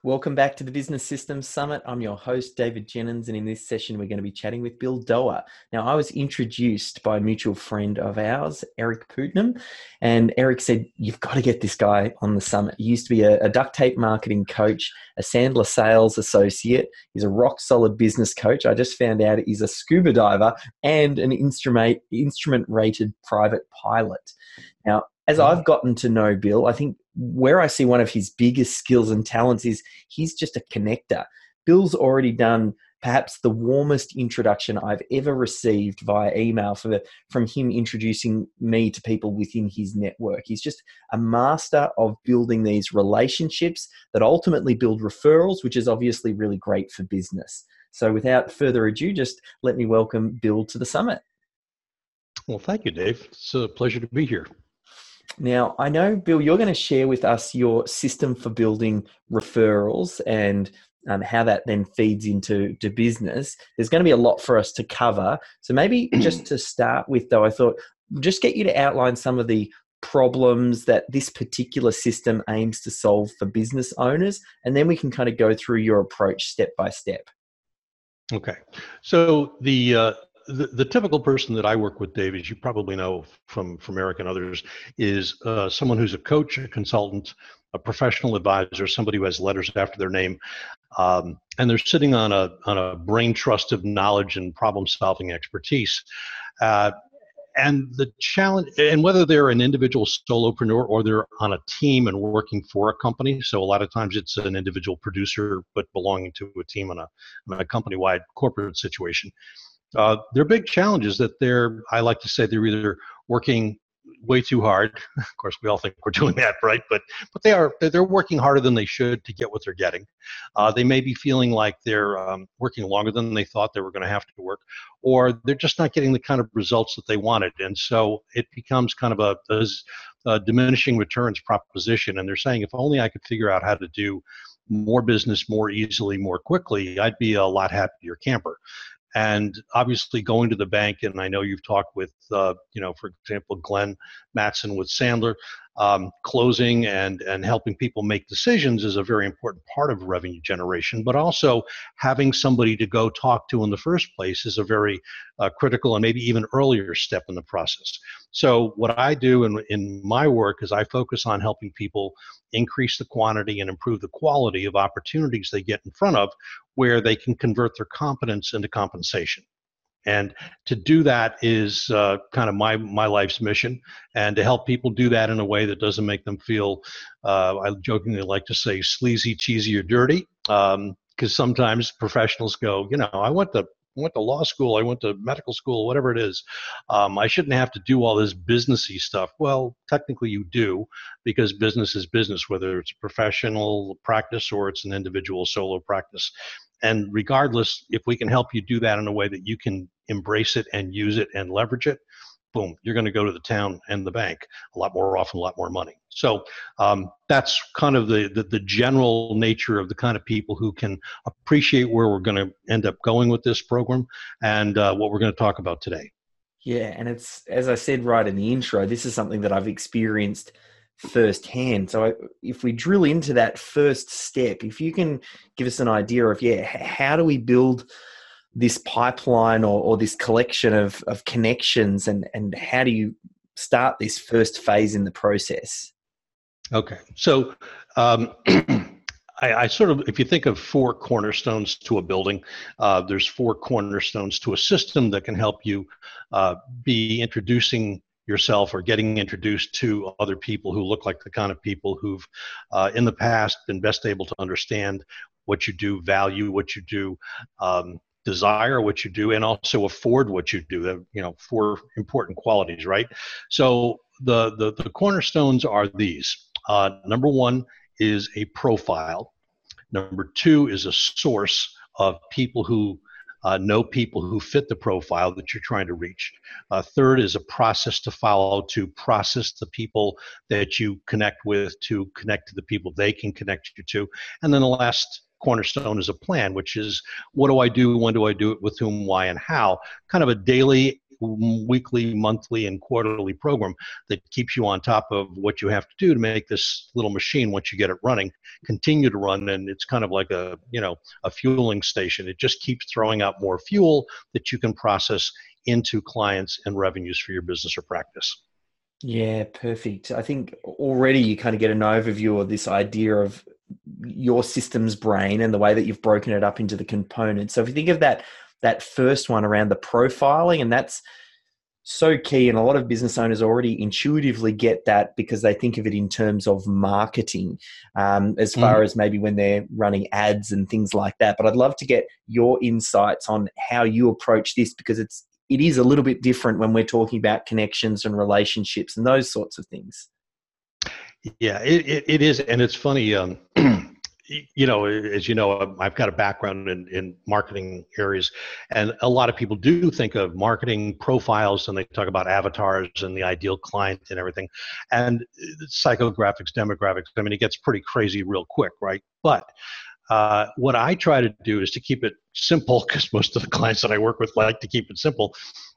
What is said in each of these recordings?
Welcome back to the Business Systems Summit. I'm your host, David Jennings, and in this session, we're going to be chatting with Bill Doerr. Now, I was introduced by a mutual friend of ours, Eric Putnam, and Eric said, you've got to get this guy on the summit. He used to be a duct tape marketing coach, a Sandler sales associate. He's a rock-solid business coach. I just found out he's a scuba diver and an instrument-rated private pilot. Now, as I've gotten to know Bill, I think where I see one of his biggest skills and talents is he's just a connector. Bill's already done perhaps the warmest introduction I've ever received via email from him introducing me to people within his network. He's just a master of building these relationships that ultimately build referrals, which is obviously really great for business. So without further ado, just let me welcome Bill to the summit. Well, thank you, Dave. It's a pleasure to be here. Now, I know, Bill, you're going to share with us your system for building referrals and how that then feeds into business. There's going to be a lot for us to cover. So maybe just to start with, though, I thought just get you to outline some of the problems that this particular system aims to solve for business owners, and then we can kind of go through your approach step by step. Okay. So the typical person that I work with, Dave, as you probably know from Eric and others, is someone who's a coach, a consultant, a professional advisor, somebody who has letters after their name, and they're sitting on a brain trust of knowledge and problem-solving expertise. And the challenge, and whether they're an individual solopreneur or they're on a team and working for a company, so a lot of times it's an individual producer but belonging to a team on a company-wide corporate situation. Their big challenge is that I like to say they're either working way too hard. Of course, we all think we're doing that, right? But they're working harder than they should to get what they're getting. They may be feeling like they're working longer than they thought they were going to have to work, or they're just not getting the kind of results that they wanted. And so it becomes kind of a diminishing returns proposition. And they're saying, if only I could figure out how to do more business more easily, more quickly, I'd be a lot happier camper. And obviously going to the bank, and I know you've talked with, for example, Glenn Mattson with Sandler, closing and helping people make decisions is a very important part of revenue generation, but also having somebody to go talk to in the first place is a very critical and maybe even earlier step in the process. So what I do in my work is I focus on helping people increase the quantity and improve the quality of opportunities they get in front of, where they can convert their competence into compensation. And to do that is kind of my life's mission, and to help people do that in a way that doesn't make them feel, I jokingly like to say, sleazy, cheesy, or dirty, because sometimes professionals go, I went to law school, I went to medical school, whatever it is. I shouldn't have to do all this businessy stuff. Well, technically you do, because business is business, whether it's a professional practice or it's an individual solo practice. And regardless, if we can help you do that in a way that you can embrace it and use it and leverage it, boom, you're going to go to the town and the bank a lot more often, a lot more money. So that's kind of the general nature of the kind of people who can appreciate where we're going to end up going with this program and what we're going to talk about today. Yeah, and it's, as I said right in the intro, this is something that I've experienced firsthand. So if we drill into that first step, if you can give us an idea of, how do we build this pipeline or this collection of connections, and how do you start this first phase in the process? Okay. So I sort of, if you think of four cornerstones to a building, there's four cornerstones to a system that can help you be introducing yourself or getting introduced to other people who look like the kind of people who've in the past been best able to understand what you do, value what you do, desire what you do, and also afford what you do. Four important qualities, right? So the cornerstones are these. Number one is a profile. Number two is a source of people who know people who fit the profile that you're trying to reach. Third is a process to follow to process the people that you connect with, to connect to the people they can connect you to. And then the last cornerstone is a plan, which is, what do I do, when do I do it, with whom, why, and how? Kind of a daily weekly, monthly, and quarterly program that keeps you on top of what you have to do to make this little machine, once you get it running, continue to run. And it's kind of like a fueling station. It just keeps throwing out more fuel that you can process into clients and revenues for your business or practice. Yeah, perfect. I think already you kind of get an overview of this idea of your systems brain and the way that you've broken it up into the components. So if you think of that first one around the profiling, and that's so key, and a lot of business owners already intuitively get that because they think of it in terms of marketing, as far as maybe when they're running ads and things like that. But I'd love to get your insights on how you approach this, because it is a little bit different when we're talking about connections and relationships and those sorts of things. Yeah, it is. And it's funny, as you know, I've got a background in marketing areas, and a lot of people do think of marketing profiles and they talk about avatars and the ideal client and everything. And psychographics, demographics, I mean, it gets pretty crazy real quick, right? But what I try to do is to keep it simple, because most of the clients that I work with like to keep it simple.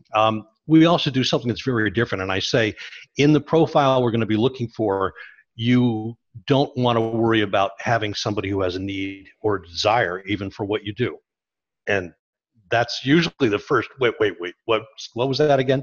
We also do something that's very different. And I say, in the profile we're going to be looking for, you don't want to worry about having somebody who has a need or desire even for what you do. And that's usually the first, wait, what was that again?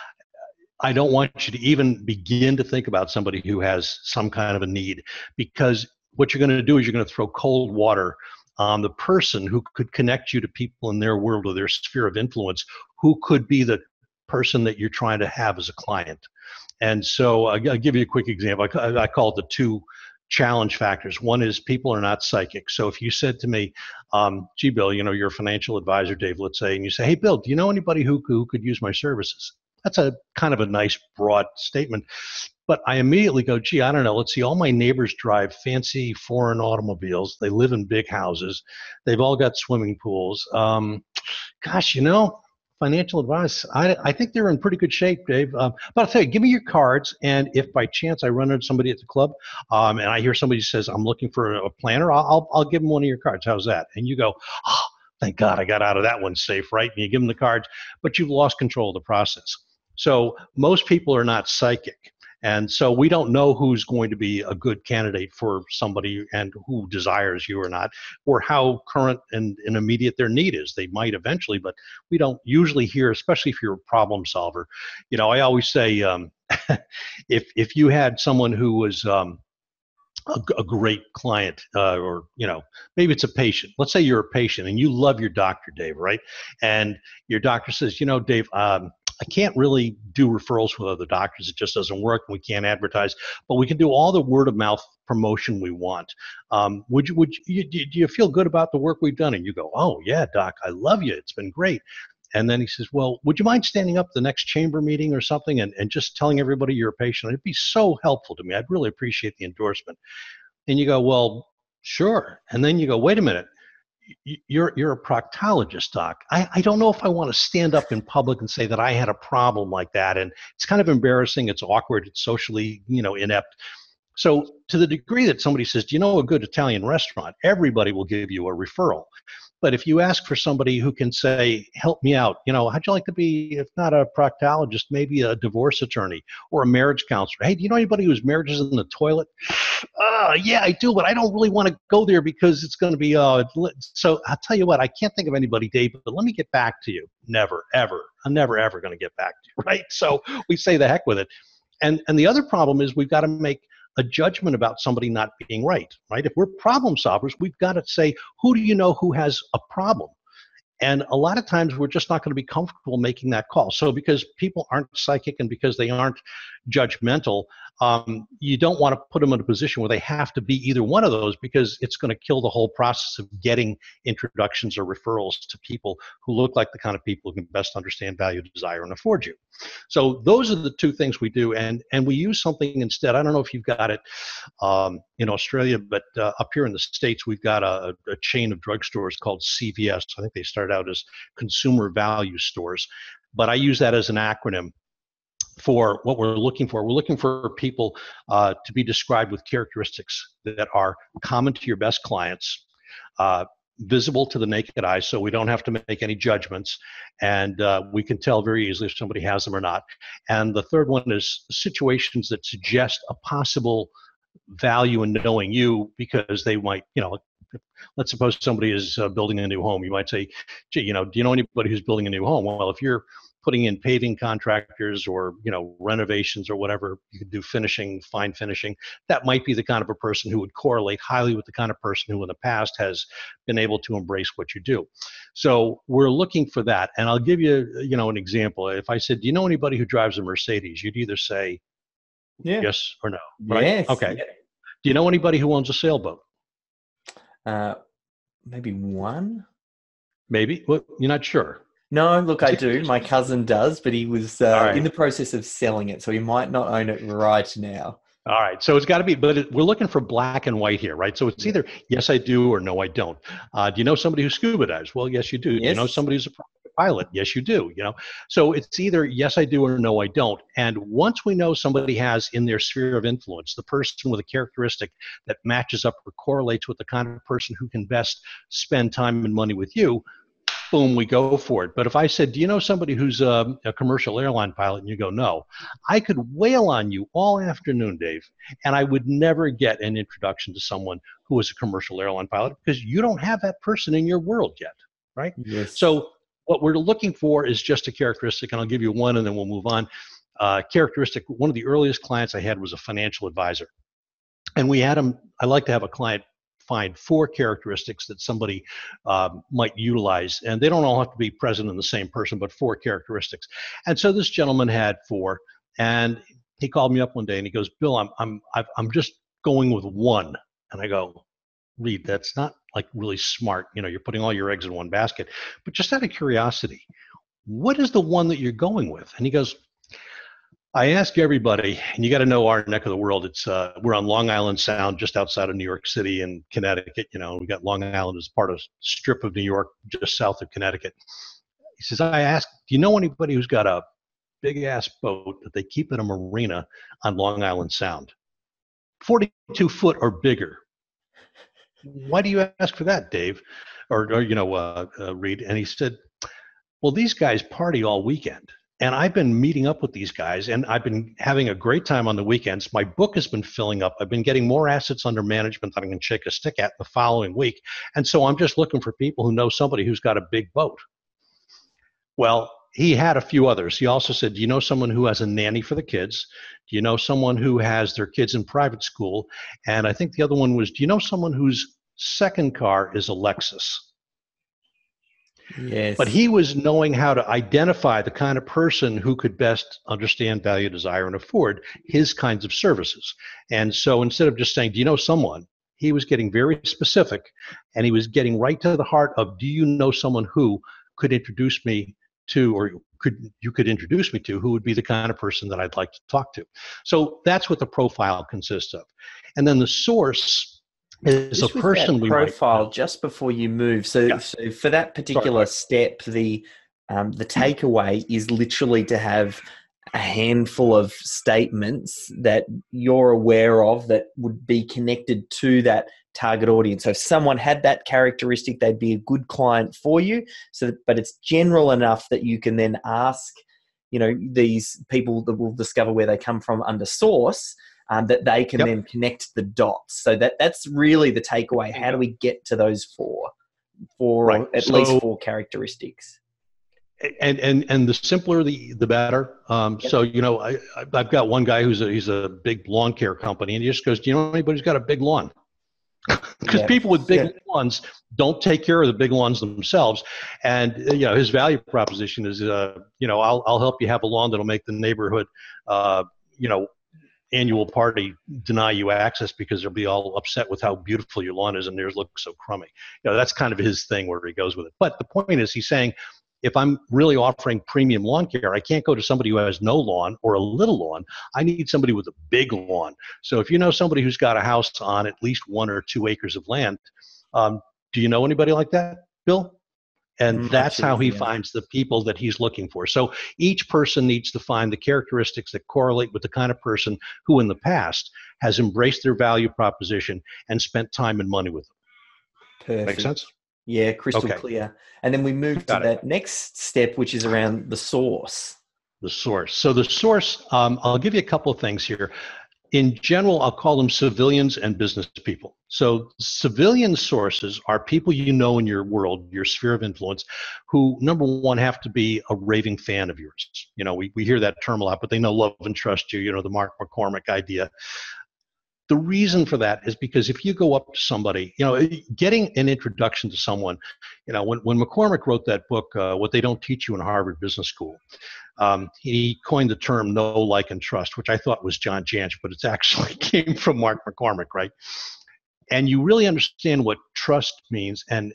I don't want you to even begin to think about somebody who has some kind of a need, because what you're going to do is you're going to throw cold water on the person who could connect you to people in their world or their sphere of influence, who could be the person that you're trying to have as a client. And so I'll give you a quick example. I call it the two challenge factors. One is people are not psychic. So if you said to me, gee, Bill, you're a financial advisor, Dave, let's say, and you say, hey, Bill, do you know anybody who could use my services? That's a kind of a nice broad statement. But I immediately go, gee, I don't know. Let's see. All my neighbors drive fancy foreign automobiles. They live in big houses. They've all got swimming pools. Gosh, financial advice, I think they're in pretty good shape, Dave. But I'll tell you, give me your cards, and if by chance I run into somebody at the club, and I hear somebody says, I'm looking for a planner, I'll give them one of your cards. How's that? And you go, oh, thank God I got out of that one safe, right? And you give them the cards, but you've lost control of the process. So most people are not psychic. And so we don't know who's going to be a good candidate for somebody and who desires you or not, or how current and immediate their need is. They might eventually, but we don't usually hear, especially if you're a problem solver. I always say, if you had someone who was a great client, or maybe it's a patient. Let's say you're a patient and you love your doctor, Dave, right? And your doctor says, Dave, I can't really do referrals with other doctors. It just doesn't work. We can't advertise, but we can do all the word of mouth promotion we want. Do you feel good about the work we've done? And you go, oh yeah, doc, I love you. It's been great. And then he says, well, would you mind standing up the next chamber meeting or something and just telling everybody you're a patient? It'd be so helpful to me. I'd really appreciate the endorsement. And you go, well, sure. And then you go, wait a minute. You're a proctologist, doc. I don't know if I want to stand up in public and say that I had a problem like that. And it's kind of embarrassing. It's awkward. It's socially, inept. So to the degree that somebody says, do you know a good Italian restaurant? Everybody will give you a referral. But if you ask for somebody who can say, help me out, how'd you like to be, if not a proctologist, maybe a divorce attorney or a marriage counselor? Hey, do you know anybody whose marriage is in the toilet? Yeah, I do, but I don't really want to go there because it's going to be, so I'll tell you what, I can't think of anybody, Dave, but let me get back to you. Never, ever. I'm never, ever going to get back to you, right? So we say the heck with it. And the other problem is we've got to make a judgment about somebody not being right? If we're problem solvers, we've got to say, who do you know who has a problem? And a lot of times we're just not going to be comfortable making that call. So because people aren't psychic and because they aren't judgmental, you don't want to put them in a position where they have to be either one of those, because it's going to kill the whole process of getting introductions or referrals to people who look like the kind of people who can best understand, value, desire, and afford you. So those are the two things we do. And we use something instead. I don't know if you've got it in Australia, but up here in the States, we've got a chain of drugstores called CVS. I think they started out as consumer value stores, but I use that as an acronym for what we're looking for. We're looking for people to be described with characteristics that are common to your best clients, visible to the naked eye, so we don't have to make any judgments, and we can tell very easily if somebody has them or not. And the third one is situations that suggest a possible value in knowing you, because they might, let's suppose somebody is building a new home. You might say, gee, do you know anybody who's building a new home? Well, if you're putting in paving contractors or, renovations or whatever, you could do finishing, fine finishing. That might be the kind of a person who would correlate highly with the kind of person who in the past has been able to embrace what you do. So we're looking for that. And I'll give you, an example. If I said, do you know anybody who drives a Mercedes? You'd either say yes or no, right? Yes. Okay. Yeah. Do you know anybody who owns a sailboat? Maybe one. Maybe. Well, you're not sure. No, look, I do. My cousin does, but he was right. in the process of selling it, so he might not own it right now. All right. So it's got to be, but we're looking for black and white here, right? So it's either yes, I do, or no, I don't. Do you know somebody who scuba dives? Well, yes, you do. Yes. Do you know somebody who's a pilot? Yes, you do. So it's either yes, I do, or no, I don't. And once we know somebody has in their sphere of influence the person with a characteristic that matches up or correlates with the kind of person who can best spend time and money with you, boom, we go for it. But if I said, do you know somebody who's a commercial airline pilot? And you go, no, I could wail on you all afternoon, Dave, and I would never get an introduction to someone who is a commercial airline pilot because you don't have that person in your world yet, right? Yes. So what we're looking for is just a characteristic, and I'll give you one and then we'll move on. Characteristic, one of the earliest clients I had was a financial advisor. And we had him, I like to have a client find 4 characteristics that somebody might utilize, and they don't all have to be present in the same person, but 4 characteristics. And so this gentleman had 4, and he called me up one day and he goes, Bill, I'm just going with 1. And I go, Reed, that's not like really smart. You're putting all your eggs in one basket. But just out of curiosity, what is the one that you're going with? And he goes, I ask everybody, and you got to know our neck of the world. It's we're on Long Island Sound, just outside of New York City and Connecticut. We got Long Island as part of a strip of New York, just south of Connecticut. He says, I ask, do you know anybody who's got a big ass boat that they keep in a marina on Long Island Sound, 42 foot or bigger? Why do you ask for that, Dave, or Reed? And he said, well, these guys party all weekend. And I've been meeting up with these guys, and I've been having a great time on the weekends. My book has been filling up. I've been getting more assets under management than I can shake a stick at the following week. And so I'm just looking for people who know somebody who's got a big boat. Well, he had a few others. He also said, do you know someone who has a nanny for the kids? Do you know someone who has their kids in private school? And I think the other one was, do you know someone whose second car is a Lexus? Yes. But he was knowing how to identify the kind of person who could best understand, value, desire, and afford his kinds of services. And so instead of just saying, do you know someone, he was getting very specific, and he was getting right to the heart of, do you know someone who could introduce me to, or you could introduce me to, who would be the kind of person that I'd like to talk to. So that's what the profile consists of. And then the source is a person we profile might, just before you move. So for that particular step, the takeaway is literally to have a handful of statements that you're aware of that would be connected to that target audience. So if someone had that characteristic, they'd be a good client for you. But it's general enough that you can then ask, these people that will discover where they come from under source. That they can then connect the dots. So that's really the takeaway. How do we get to those four right. At least 4 characteristics? And the simpler the better. So I've got one guy he's a big lawn care company, and he just goes, do you know anybody who's got a big lawn? Because people with big lawns don't take care of the big lawns themselves. And his value proposition is I'll help you have a lawn that'll make the neighborhood annual party deny you access because they'll be all upset with how beautiful your lawn is and theirs looks so crummy. That's kind of his thing where he goes with it. But the point is, he's saying, if I'm really offering premium lawn care, I can't go to somebody who has no lawn or a little lawn. I need somebody with a big lawn. So if you know somebody who's got a house on at least 1 or 2 acres of land, do you know anybody like that, Bill? And that's how he finds the people that he's looking for. So each person needs to find the characteristics that correlate with the kind of person who in the past has embraced their value proposition and spent time and money with them. Perfect. Make sense? Yeah, crystal Okay, clear. And then we move to got it. that next step, which is around the source. The source. So the source, I'll give you a couple of things here. In general, I'll call them civilians and business people. So civilian sources are people you know in your world, your sphere of influence, who, number one, have to be a raving fan of yours. We hear that term a lot, but they know, love, and trust you, the Mark McCormick idea. The reason for that is because if you go up to somebody, getting an introduction to someone, when McCormick wrote that book, What They Don't Teach You in Harvard Business School, he coined the term know, like, and trust, which I thought was John Jantsch, but it's actually came from Mark McCormick, right? And you really understand what trust means. And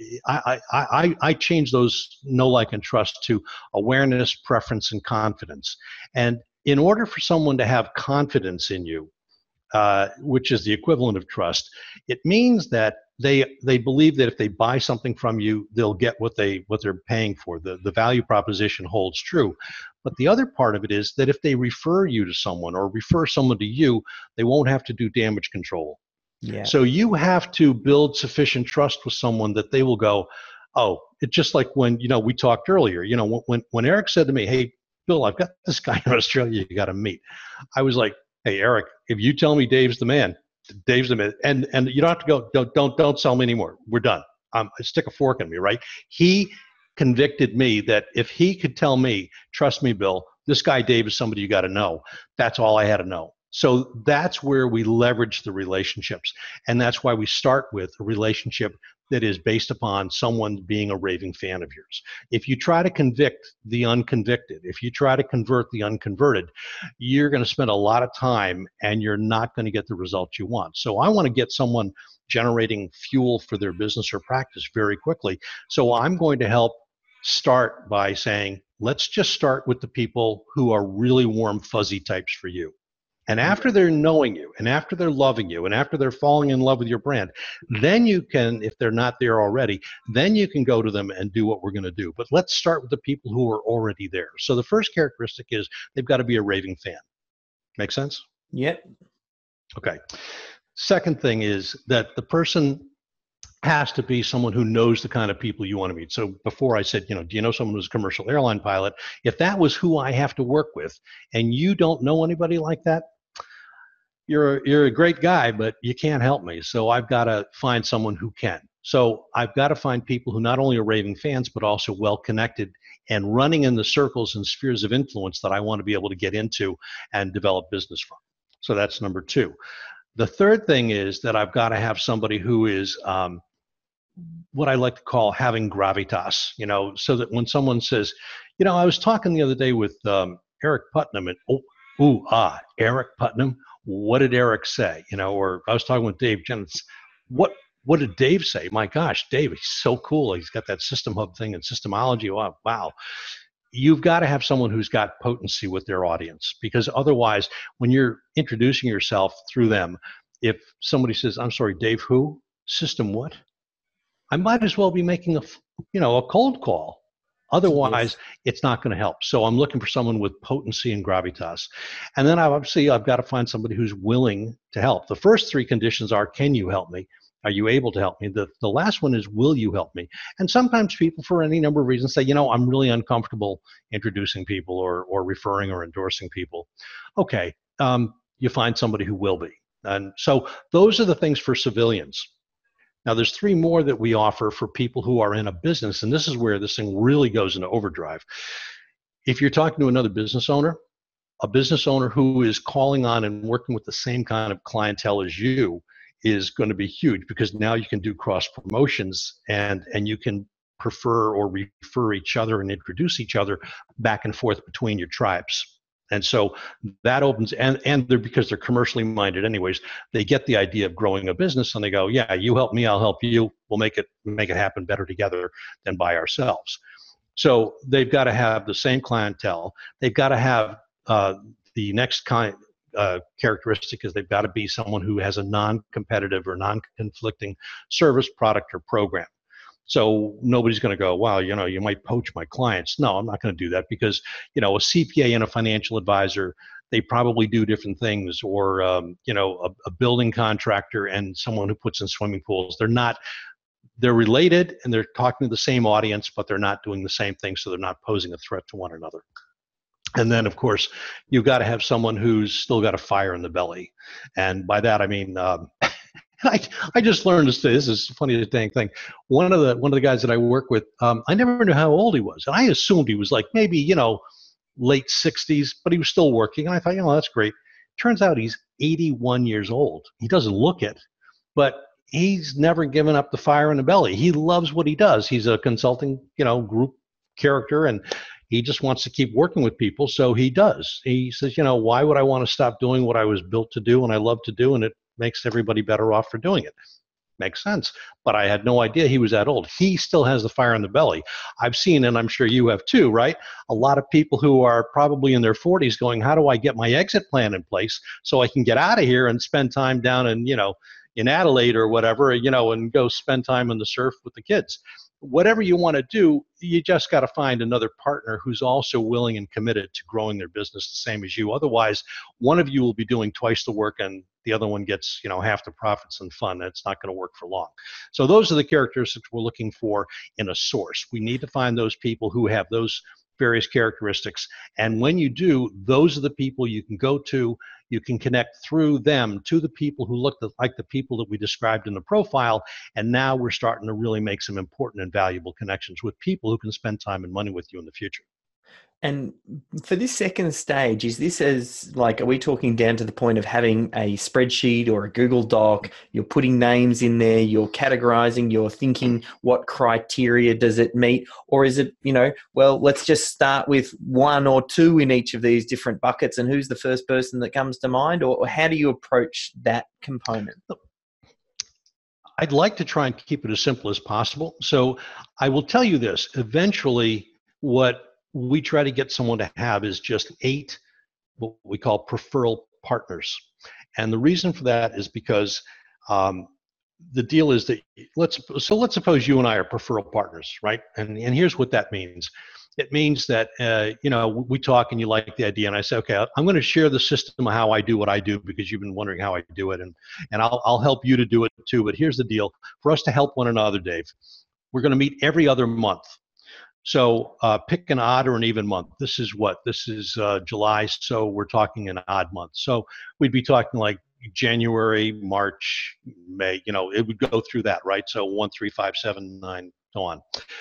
I changed those know, like, and trust to awareness, preference, and confidence. And in order for someone to have confidence in you, which is the equivalent of trust, it means that they believe that if they buy something from you, they'll get what they're paying for. The value proposition holds true. But the other part of it is that if they refer you to someone or refer someone to you, they won't have to do damage control. Yeah. So you have to build sufficient trust with someone that they will go, oh, it's just like when, we talked earlier, when Eric said to me, hey, Bill, I've got this guy in Australia you got to meet. I was like, hey, Eric, if you tell me Dave's the man, Dave's the man, and you don't have to go, don't sell me anymore. We're done. Stick a fork in me, right? He convicted me that if he could tell me, trust me, Bill, this guy Dave is somebody you got to know. That's all I had to know. So that's where we leverage the relationships. And that's why we start with a relationship that is based upon someone being a raving fan of yours. If you try to convict the unconvicted, if you try to convert the unconverted, you're going to spend a lot of time and you're not going to get the results you want. So I want to get someone generating fuel for their business or practice very quickly. So I'm going to help start by saying, let's just start with the people who are really warm, fuzzy types for you. And after they're knowing you, and after they're loving you, and after they're falling in love with your brand, then you can, if they're not there already, then you can go to them and do what we're going to do. But let's start with the people who are already there. So the first characteristic is they've got to be a raving fan. Make sense? Yep. Okay. Second thing is that the person has to be someone who knows the kind of people you want to meet. So before I said, do you know someone who's a commercial airline pilot? If that was who I have to work with, and you don't know anybody like that, you're a great guy, but you can't help me. So I've got to find someone who can. So I've got to find people who not only are raving fans, but also well connected and running in the circles and spheres of influence that I want to be able to get into and develop business from. So that's number two. The third thing is that I've got to have somebody who is what I like to call having gravitas, so that when someone says, I was talking the other day with Eric Putnam, and Eric Putnam, what did Eric say? Or I was talking with Dave Jennings, what did Dave say? My gosh, Dave, he's so cool. He's got that system hub thing and systemology. Wow. You've got to have someone who's got potency with their audience, because otherwise, when you're introducing yourself through them, if somebody says, I'm sorry, Dave who? System what? I might as well be making a cold call. Otherwise, It's not going to help. So I'm looking for someone with potency and gravitas. And then I've got to find somebody who's willing to help. The first three conditions are, can you help me? Are you able to help me? The last one is, will you help me? And sometimes people, for any number of reasons, say, I'm really uncomfortable introducing people or referring or endorsing people. Okay, you find somebody who will be. And so those are the things for civilians. Now, there's three more that we offer for people who are in a business, and this is where this thing really goes into overdrive. If you're talking to another business owner, a business owner who is calling on and working with the same kind of clientele as you is going to be huge, because now you can do cross promotions and you can prefer or refer each other and introduce each other back and forth between your tribes. And so that opens, and they're, because they're commercially minded anyways, they get the idea of growing a business and they go, yeah, you help me, I'll help you. We'll make it happen better together than by ourselves. So they've got to have the same clientele. They've got to have the next characteristic is they've got to be someone who has a non-competitive or non-conflicting service, product, or program. So nobody's going to go, wow, you might poach my clients. No, I'm not going to do that, because, a CPA and a financial advisor, they probably do different things, or, a building contractor and someone who puts in swimming pools. They're not they're related and they're talking to the same audience, but they're not doing the same thing, so they're not posing a threat to one another. And then, of course, you've got to have someone who's still got a fire in the belly. And by that, I mean, I just learned this. This is a funny thing. One of the guys that I work with, I never knew how old he was. And I assumed he was like maybe, late 60s, but he was still working. And I thought, that's great. Turns out he's 81 years old. He doesn't look it, but he's never given up the fire in the belly. He loves what he does. He's a consulting, group character, and he just wants to keep working with people, so he does. He says, why would I want to stop doing what I was built to do and I love to do, and it makes everybody better off for doing it? Makes sense. But I had no idea he was that old. He still has the fire in the belly. I've seen, and I'm sure you have too, right? A lot of people who are probably in their 40s going, how do I get my exit plan in place so I can get out of here and spend time down in Adelaide or whatever, and go spend time on the surf with the kids. Whatever you want to do, you just got to find another partner who's also willing and committed to growing their business the same as you. Otherwise, one of you will be doing twice the work and the other one gets, half the profits and fun. That's not going to work for long. So those are the characteristics we're looking for in a source. We need to find those people who have those various characteristics. And when you do, those are the people you can go to. You can connect through them to the people who look like the people that we described in the profile. And now we're starting to really make some important and valuable connections with people who can spend time and money with you in the future. And for this second stage, is this are we talking down to the point of having a spreadsheet or a Google Doc? You're putting names in there, you're categorizing, you're thinking what criteria does it meet? Or is it, let's just start with one or two in each of these different buckets and who's the first person that comes to mind? Or how do you approach that component? I'd like to try and keep it as simple as possible. So I will tell you this, eventually what we try to get someone to have is just 8 what we call referral partners. And the reason for that is because the deal is that let's suppose you and I are referral partners, right? And here's what that means. It means that, we talk and you like the idea, and I say, okay, I'm going to share the system of how I do what I do because you've been wondering how I do it, and I'll help you to do it too. But here's the deal. For us to help one another, Dave, we're going to meet every other month. So pick an odd or an even month. This is July, so we're talking an odd month. So we'd be talking like January, March, May, it would go through that, right? So 1, 3, 5, 7, 9, so on.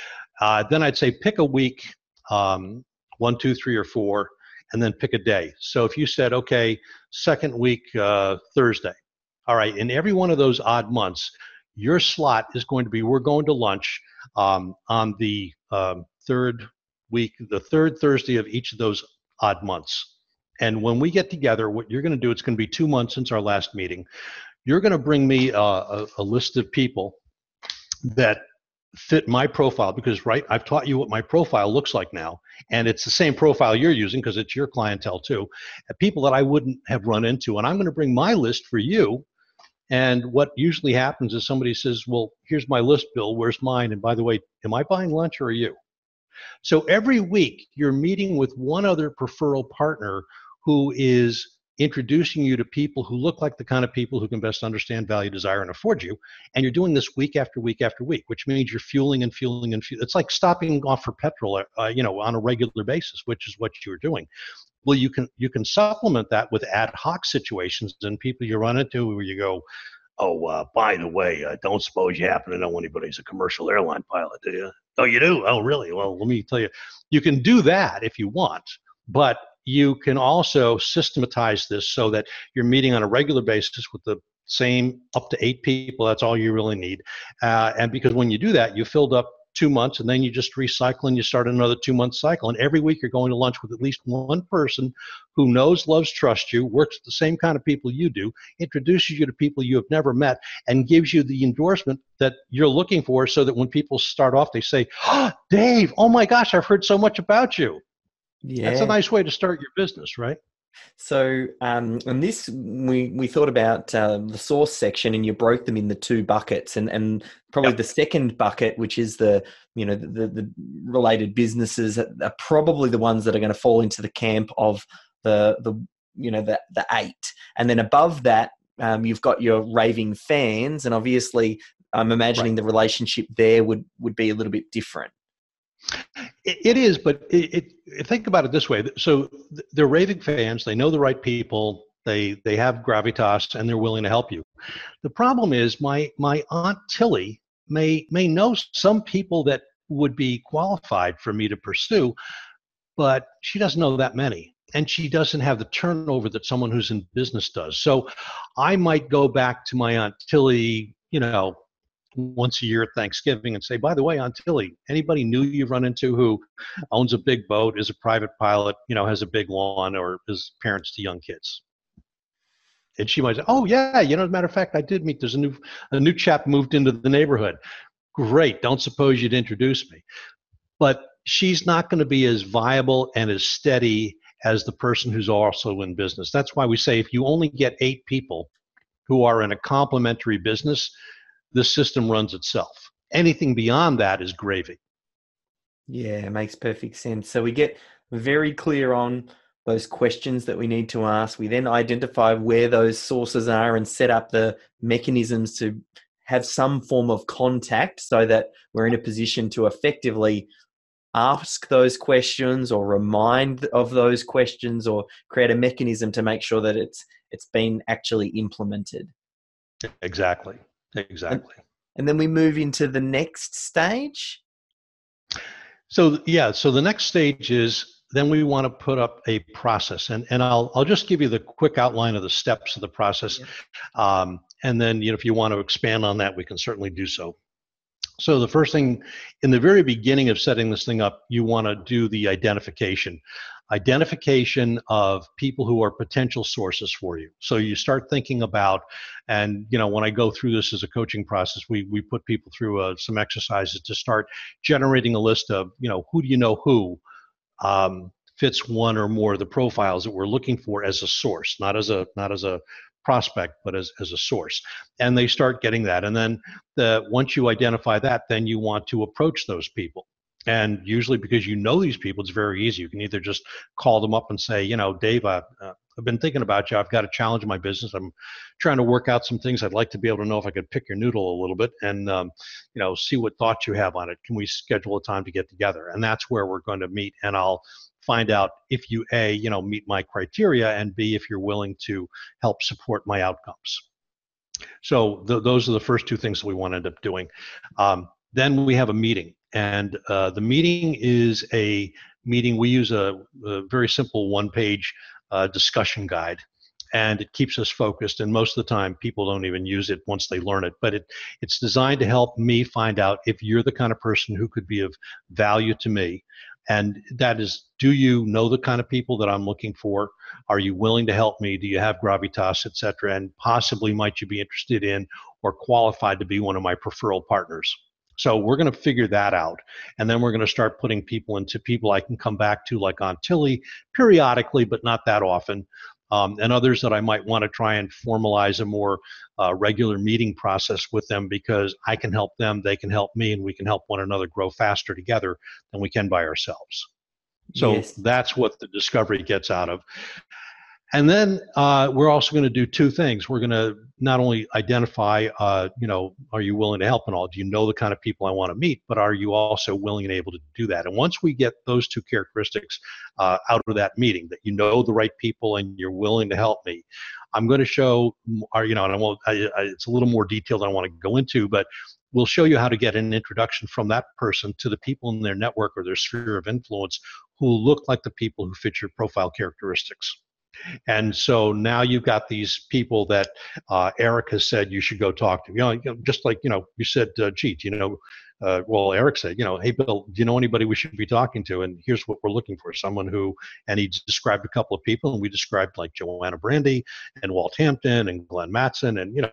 Then I'd say pick a week, 1, 2, 3, or 4, and then pick a day. So if you said, okay, second week, Thursday. All right, in every one of those odd months, your slot is going to be, we're going to lunch on the third week, the third Thursday of each of those odd months. And when we get together, what you're going to do, it's going to be 2 months since our last meeting. You're going to bring me a list of people that fit my profile because, right, I've taught you what my profile looks like now. And it's the same profile you're using because it's your clientele too. People that I wouldn't have run into. And I'm going to bring my list for you. And what usually happens is somebody says, well, here's my list, Bill, where's mine? And by the way, am I buying lunch or are you? So every week you're meeting with one other referral partner who is introducing you to people who look like the kind of people who can best understand, value, desire, and afford you. And you're doing this week after week after week, which means you're fueling and fueling and fueling. It's like stopping off for petrol, on a regular basis, which is what you're doing. Well, you can supplement that with ad hoc situations and people you run into where you go, oh, by the way, don't suppose you happen to know anybody who's a commercial airline pilot, do you? Oh, you do? Oh, really? Well, let me tell you, you can do that if you want, but you can also systematize this so that you're meeting on a regular basis with the same up to 8 people. That's all you really need. And because when you do that, you filled up 2 months and then you just recycle and you start another 2-month cycle. And every week you're going to lunch with at least one person who knows, loves, trusts you, works with the same kind of people you do, introduces you to people you have never met, and gives you the endorsement that you're looking for so that when people start off, they say, oh, Dave, oh my gosh, I've heard so much about you. Yeah. That's a nice way to start your business, right? So, and this, we thought about the source section, and you broke them in the 2 buckets, and probably the second bucket, which is the related businesses, are probably the ones that are going to fall into the camp of the 8, and then above that, you've got your raving fans, and obviously I'm imagining Right. the relationship there would be a little bit different. It is, but think about it this way. So they're raving fans. They know the right people. They have gravitas, and they're willing to help you. The problem is my aunt Tilly may know some people that would be qualified for me to pursue, but she doesn't know that many. And she doesn't have the turnover that someone who's in business does. So I might go back to my Aunt Tilly, once a year at Thanksgiving and say, by the way, Aunt Tilly, anybody new you've run into who owns a big boat, is a private pilot, has a big lawn, or is parents to young kids? And she might say, oh yeah, as a matter of fact, I did meet, there's a new chap moved into the neighborhood. Great. Don't suppose you'd introduce me. But she's not going to be as viable and as steady as the person who's also in business. That's why we say if you only get 8 people who are in a complementary business, the system runs itself. Anything beyond that is gravy. Yeah, it makes perfect sense. So we get very clear on those questions that we need to ask. We then identify where those sources are and set up the mechanisms to have some form of contact so that we're in a position to effectively ask those questions or remind of those questions or create a mechanism to make sure that it's been actually implemented. Exactly. And then we move into the next stage. So the next stage is then we want to put up a process, and I'll just give you the quick outline of the steps of the process, and then if you want to expand on that, we can certainly do so. So the first thing, in the very beginning of setting this thing up, you want to do the identification of people who are potential sources for you. So you start thinking about, and when I go through this as a coaching process, we put people through some exercises to start generating a list of, who do you know who fits one or more of the profiles that we're looking for as a source, not as a prospect, but as a source. And they start getting that. And then once you identify that, then you want to approach those people. And usually because these people, it's very easy. You can either just call them up and say, Dave, I've been thinking about you. I've got a challenge in my business. I'm trying to work out some things. I'd like to be able to know if I could pick your noodle a little bit and, see what thoughts you have on it. Can we schedule a time to get together? And that's where we're going to meet. And I'll find out if you, A, meet my criteria, and B, if you're willing to help support my outcomes. So those are the first 2 things that we want to end up doing. Then we have a meeting. And the meeting is a meeting. We use a very simple 1-page discussion guide, and it keeps us focused. And most of the time, people don't even use it once they learn it. But it's designed to help me find out if you're the kind of person who could be of value to me. And that is, do you know the kind of people that I'm looking for? Are you willing to help me? Do you have gravitas, et cetera? And possibly might you be interested in or qualified to be one of my referral partners? So we're going to figure that out. And then we're going to start putting people into people I can come back to, like Aunt Tilly, periodically, but not that often. And others that I might want to try and formalize a more regular meeting process with them, because I can help them, they can help me, and we can help one another grow faster together than we can by ourselves. So yes. That's what the discovery gets out of. And then we're also going to do 2 things. We're going to not only identify, are you willing to help and all? Do you know the kind of people I want to meet? But are you also willing and able to do that? And once we get those 2 characteristics out of that meeting, that you know the right people and you're willing to help me, I'm going to show, and it's a little more detailed than I want to go into, but we'll show you how to get an introduction from that person to the people in their network or their sphere of influence who look like the people who fit your profile characteristics. And so now you've got these people that Eric has said you should go talk to. Just like, you said, gee, well, Eric said, hey, Bill, do you know anybody we should be talking to? And here's what we're looking for, someone who, and he described a couple of people, and we described like Joanna Brandy and Walt Hampton and Glenn Mattson. And,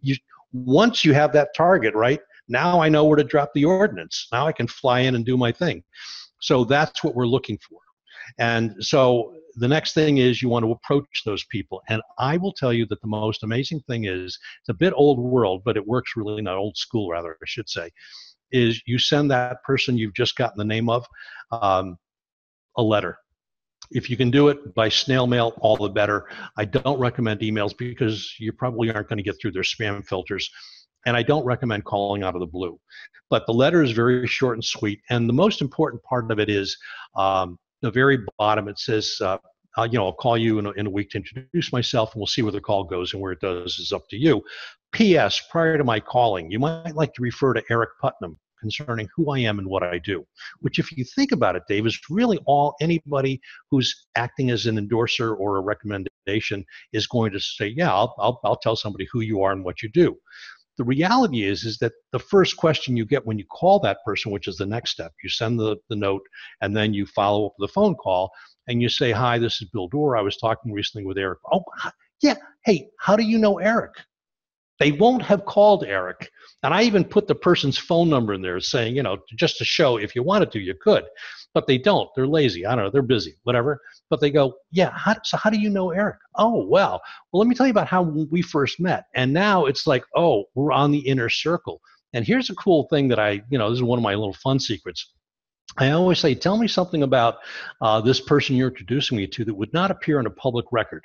once you have that target, right, now I know where to drop the ordnance. Now I can fly in and do my thing. So that's what we're looking for. And so the next thing is you want to approach those people. And I will tell you that the most amazing thing is, it's a bit old world, but it works really, not old school rather, I should say, is you send that person you've just gotten the name of a letter. If you can do it by snail mail, all the better. I don't recommend emails because you probably aren't going to get through their spam filters. And I don't recommend calling out of the blue. But the letter is very short and sweet. And the most important part of it is the very bottom. It says, I'll call you in a week to introduce myself, and we'll see where the call goes, and where it does is up to you. P.S. Prior to my calling, you might like to refer to Eric Putnam concerning who I am and what I do, which, if you think about it, Dave, is really all anybody who's acting as an endorser or a recommendation is going to say. Yeah, I'll tell somebody who you are and what you do. The reality is that the first question you get when you call that person, which is the next step, you send the note, and then you follow up with a phone call, and you say, "Hi, this is Bill Doerr. I was talking recently with Eric." "Oh, yeah. Hey, how do you know Eric?" They won't have called Eric. And I even put the person's phone number in there saying, just to show if you wanted to, you could. But they don't. They're lazy. I don't know. They're busy, whatever. But they go, "Yeah, how do you know Eric?" "Oh, well, let me tell you about how we first met." And now it's like, oh, we're on the inner circle. And here's a cool thing that this is one of my little fun secrets. I always say, tell me something about this person you're introducing me to that would not appear in a public record.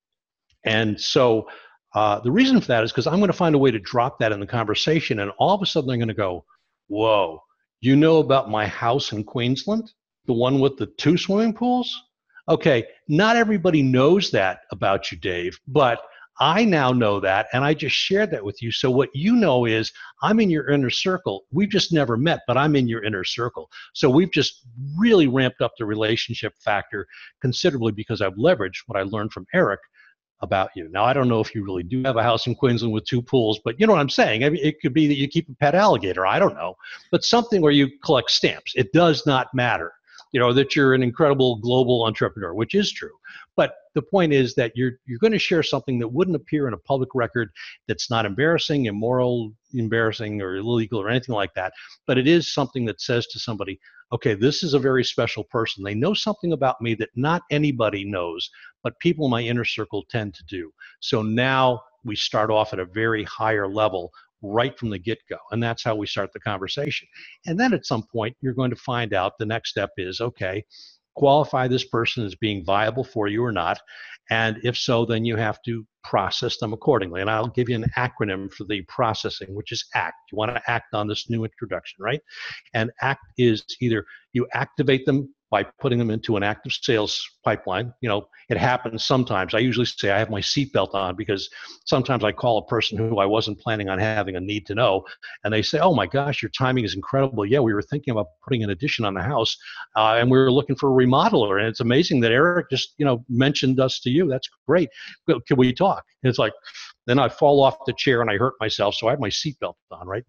And so the reason for that is because I'm going to find a way to drop that in the conversation, and all of a sudden they're going to go, "Whoa, you know about my house in Queensland, the one with the 2 swimming pools?" Okay, not everybody knows that about you, Dave, but I now know that, and I just shared that with you. So what you know is I'm in your inner circle. We've just never met, but I'm in your inner circle. So we've just really ramped up the relationship factor considerably because I've leveraged what I learned from Eric about you. Now, I don't know if you really do have a house in Queensland with 2 pools, but you know what I'm saying. I mean, it could be that you keep a pet alligator. I don't know. But something where you collect stamps. It does not matter, that you're an incredible global entrepreneur, which is true. But the point is that you're going to share something that wouldn't appear in a public record, that's not embarrassing, immoral, embarrassing, or illegal or anything like that. But it is something that says to somebody, okay, this is a very special person. They know something about me that not anybody knows, but people in my inner circle tend to do. So now we start off at a very higher level right from the get-go. And that's how we start the conversation. And then at some point, you're going to find out the next step is, okay, qualify this person as being viable for you or not. And if so, then you have to process them accordingly. And I'll give you an acronym for the processing, which is ACT. You want to act on this new introduction, right? And ACT is either you activate them by putting them into an active sales pipeline. It happens sometimes. I usually say I have my seatbelt on because sometimes I call a person who I wasn't planning on having a need to know, and they say, "Oh my gosh, your timing is incredible. Yeah, we were thinking about putting an addition on the house, and we were looking for a remodeler, and it's amazing that Eric just, mentioned us to you. That's great. Can we talk?" And it's like, then I fall off the chair and I hurt myself, so I have my seatbelt on, right?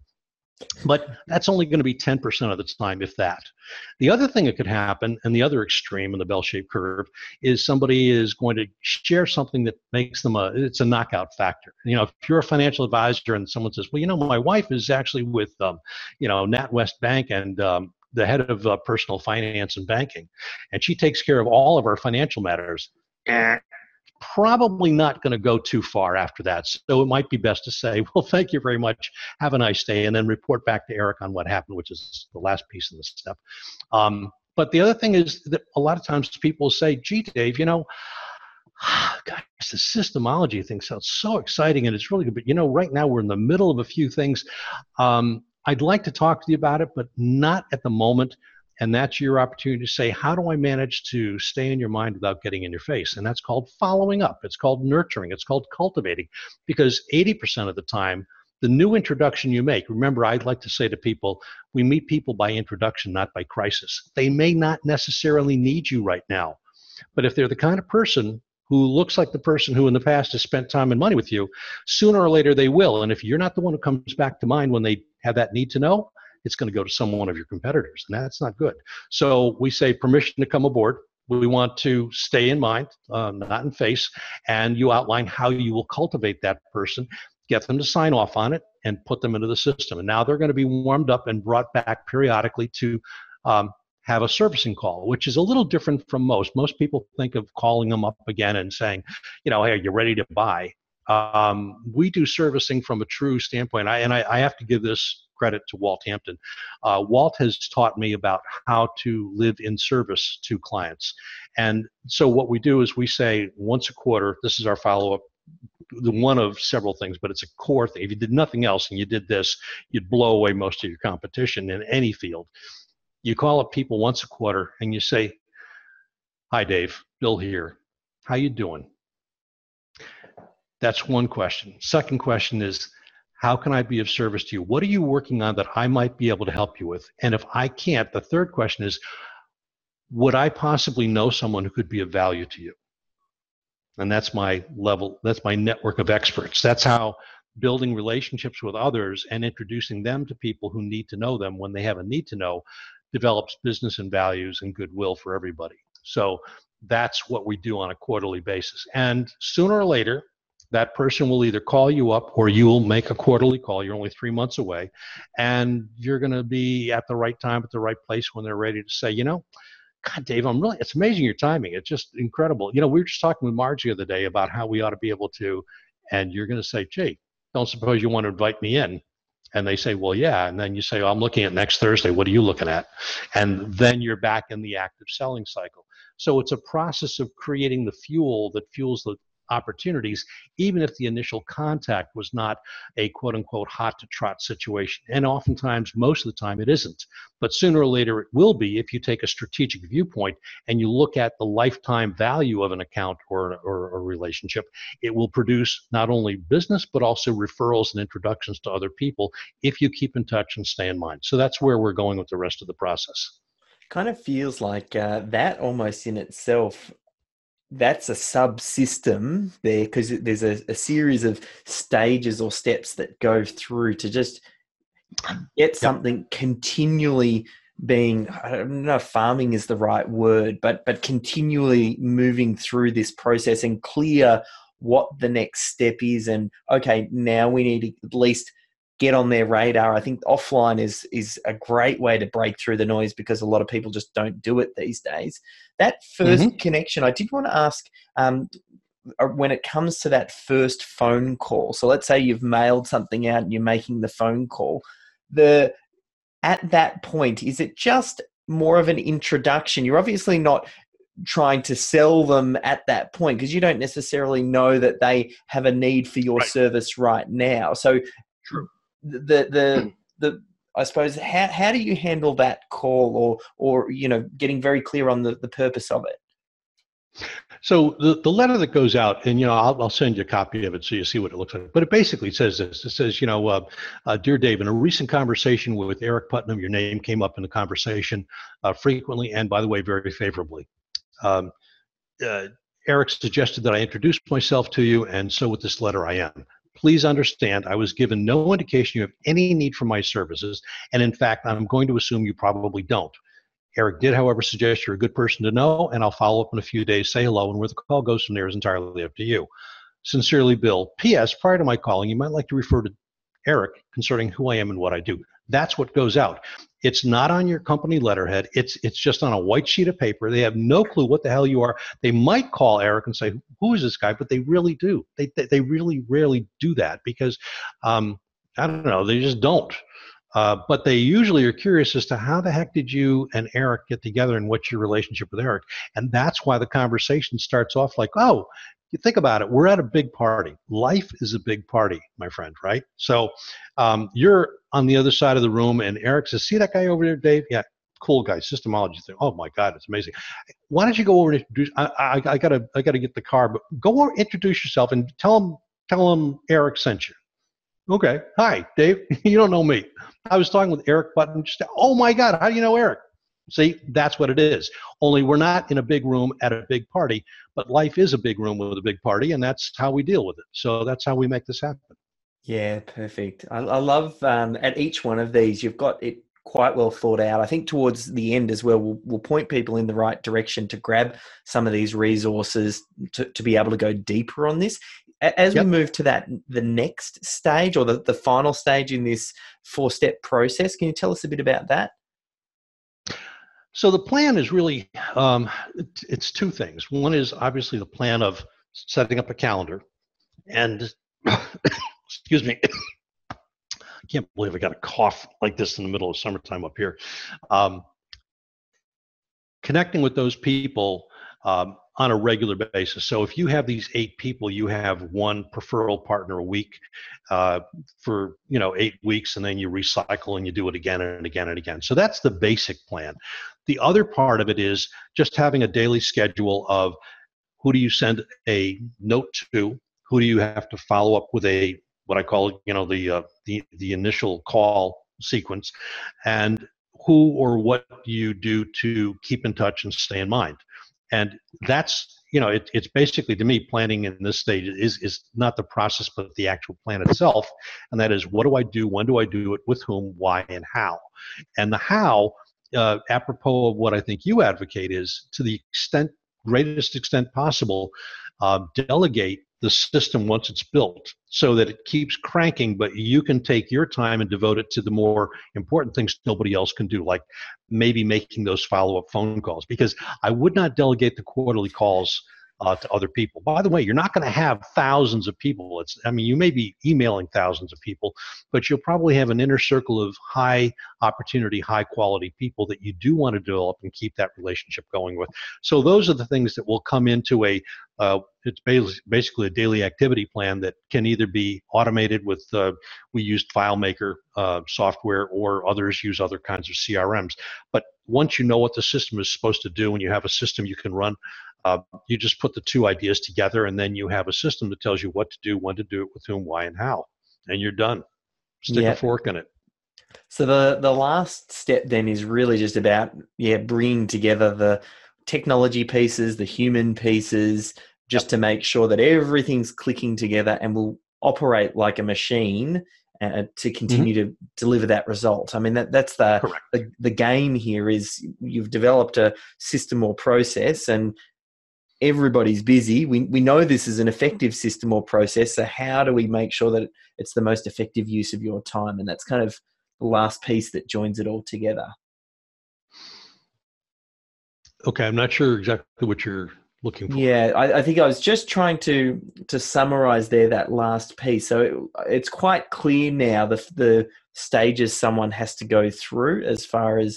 But that's only going to be 10% of the time, if that. The other thing that could happen, and the other extreme in the bell-shaped curve, is somebody is going to share something that makes them it's a knockout factor. If you're a financial advisor and someone says, "Well, my wife is actually with, NatWest Bank and the head of personal finance and banking, and she takes care of all of our financial matters," probably not going to go too far after that. So it might be best to say, "Well, thank you very much. Have a nice day," and then report back to Eric on what happened, which is the last piece of the step. But the other thing is that a lot of times people say, "Gee, Dave, gosh, the systemology thing sounds so exciting and it's really good, but right now we're in the middle of a few things. I'd like to talk to you about it, but not at the moment." And that's your opportunity to say, how do I manage to stay in your mind without getting in your face? And that's called following up. It's called nurturing. It's called cultivating. Because 80% of the time, the new introduction you make, remember, I'd like to say to people, we meet people by introduction, not by crisis. They may not necessarily need you right now. But if they're the kind of person who looks like the person who in the past has spent time and money with you, sooner or later they will. And if you're not the one who comes back to mind when they have that need to know, it's going to go to some one of your competitors, and that's not good. So we say permission to come aboard. We want to stay in mind, not in face, and you outline how you will cultivate that person, get them to sign off on it, and put them into the system. And now they're going to be warmed up and brought back periodically to have a servicing call, which is a little different from most. Most people think of calling them up again and saying, "Hey, are you ready to buy?" We do servicing from a true standpoint. I have to give this credit to Walt Hampton. Walt has taught me about how to live in service to clients. And so what we do is we say once a quarter, this is our follow-up the one of several things, but it's a core thing. If you did nothing else and you did this, you'd blow away most of your competition in any field. You call up people once a quarter and you say, "Hi, Dave, Bill here. How you doing?" That's one question. Second question is, how can I be of service to you? What are you working on that I might be able to help you with? And if I can't, the third question is, would I possibly know someone who could be of value to you? And that's my level, that's my network of experts. That's how building relationships with others and introducing them to people who need to know them when they have a need to know develops business and values and goodwill for everybody. So that's what we do on a quarterly basis. And sooner or later, that person will either call you up or you will make a quarterly call. You're only 3 months away. And you're going to be at the right time, at the right place when they're ready to say, you know, God, Dave, it's amazing your timing. It's just incredible. You know, we were just talking with Marge the other day about how we ought to be able to, and you're going to say, gee, don't suppose you want to invite me in? And they say, well, yeah. And then you say, oh, I'm looking at next Thursday. What are you looking at? And then you're back in the active selling cycle. So it's a process of creating the fuel that fuels the opportunities, even if the initial contact was not a quote unquote hot to trot situation. And oftentimes, most of the time, it isn't. But sooner or later, it will be if you take a strategic viewpoint and you look at the lifetime value of an account or a relationship. It will produce not only business, but also referrals and introductions to other people if you keep in touch and stay in mind. So that's where we're going with the rest of the process. Kind of feels like that almost in itself, that's a subsystem there, because there's a series of stages or steps that go through to just get something continually being, I don't know if farming is the right word, but continually moving through this process and clear what the next step is. And okay, now we need to at least get on their radar. I think offline is a great way to break through the noise, because a lot of people just don't do it these days. That first connection, I did want to ask, when it comes to that first phone call, so let's say you've mailed something out and you're making the phone call, at that point, is it just more of an introduction? You're obviously not trying to sell them at that point, because you don't necessarily know that they have a need for your service right now. So True. I suppose, how do you handle that call, or you know, getting very clear on the purpose of it? So the letter that goes out, and you know, I'll send you a copy of it so you see what it looks like. But it basically says this. It says, you know, dear Dave, in a recent conversation with Eric Putnam, your name came up in the conversation frequently, and by the way, very favorably. Eric suggested that I introduce myself to you, and so with this letter I am. Please understand, I was given no indication you have any need for my services, and in fact, I'm going to assume you probably don't. Eric did, however, suggest you're a good person to know, and I'll follow up in a few days, say hello, and where the call goes from there is entirely up to you. Sincerely, Bill. P.S. Prior to my calling, you might like to refer to Eric concerning who I am and what I do. That's what goes out. It's not on your company letterhead. It's just on a white sheet of paper. They have no clue what the hell you are. They might call Eric and say, who is this guy? But they really do. They really rarely do that because, I don't know, they just don't. But they usually are curious as to how the heck did you and Eric get together and what's your relationship with Eric? And that's why the conversation starts off like, oh, you think about it, we're at a big party. Life is a big party, my friend, right? So you're on the other side of the room and Eric says, see that guy over there, Dave? Yeah, cool guy, systemology thing. Oh my God, it's amazing. Why don't you go over and introduce, I gotta get the car, but go over, introduce yourself and tell him Eric sent you. Okay, hi, Dave. You don't know me. I was talking with Eric Putnam. Oh my God, how do you know Eric? See, that's what it is. Only we're not in a big room at a big party, but life is a big room with a big party, and that's how we deal with it. So that's how we make this happen. Yeah, perfect. I love at each one of these, you've got it quite well thought out. I think towards the end as well, we'll point people in the right direction to grab some of these resources to be able to go deeper on this. As we move to the next stage or the final stage in this 4-step process, can you tell us a bit about that? So the plan is really, it's two things. One is obviously the plan of setting up a calendar and, excuse me, I can't believe I got a cough like this in the middle of summertime up here. Connecting with those people on a regular basis. So if you have these 8 people, you have one referral partner a week for 8 weeks, and then you recycle and you do it again and again and again. So that's the basic plan. The other part of it is just having a daily schedule of who do you send a note to, who do you have to follow up with a what I call the initial call sequence, and who or what do you do to keep in touch and stay in mind. And that's, it's basically, to me, planning in this stage is not the process, but the actual plan itself. And that is, what do I do? When do I do it? With whom? Why? And how? And the how, apropos of what I think you advocate, is to the greatest extent possible, delegate the system once it's built so that it keeps cranking, but you can take your time and devote it to the more important things nobody else can do, like maybe making those follow-up phone calls. Because I would not delegate the quarterly calls to other people. By the way, you're not going to have thousands of people. You may be emailing thousands of people, but you'll probably have an inner circle of high opportunity, high quality people that you do want to develop and keep that relationship going with. So those are the things that will come into it's basically a daily activity plan that can either be automated with, we used FileMaker software, or others use other kinds of CRMs. But once you know what the system is supposed to do and you have a system you can run, you just put the two ideas together, and then you have a system that tells you what to do, when to do it, with whom, why, and how, and you're done. Stick a fork in it. So the last step then is really just about bringing together the technology pieces, the human pieces, just to make sure that everything's clicking together and will operate like a machine to continue to deliver that result. I mean, that's the game here. Is you've developed a system or process, and everybody's busy. We know this is an effective system or process. So how do we make sure that it's the most effective use of your time? And that's kind of the last piece that joins it all together. Okay, I'm not sure exactly what you're looking for. Yeah, I think I was just trying to summarize there that last piece. So it's quite clear now the stages someone has to go through as far as,